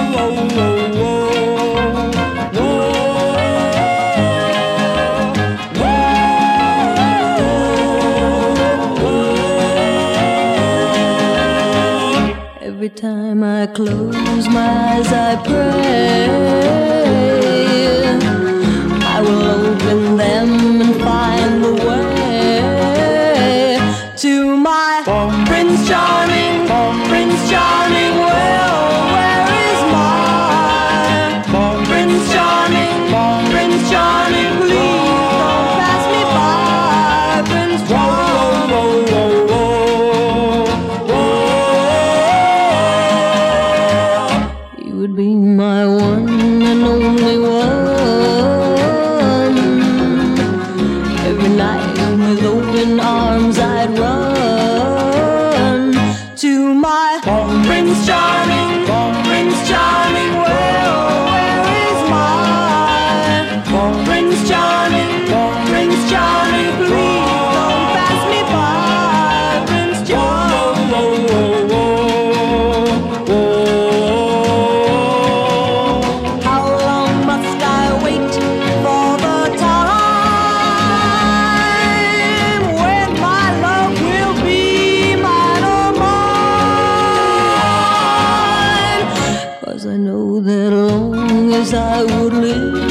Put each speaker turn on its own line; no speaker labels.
Every time I close my eyes, I pray I will open them and find the way to my Prince Charming, Prince Charming. Well, where is my Prince Charming, Prince Charming? Please don't pass me by, Prince Charming. You would be my one and only one. Every night with open arms I'd run to my Prince Charming, Prince Charming. Well, where is my Prince Charming, Prince Charming? Please don't pass me by, Prince Charming. How long must I wait for the time when my love will be mine, oh mine? 'Cause I know that long as I would live,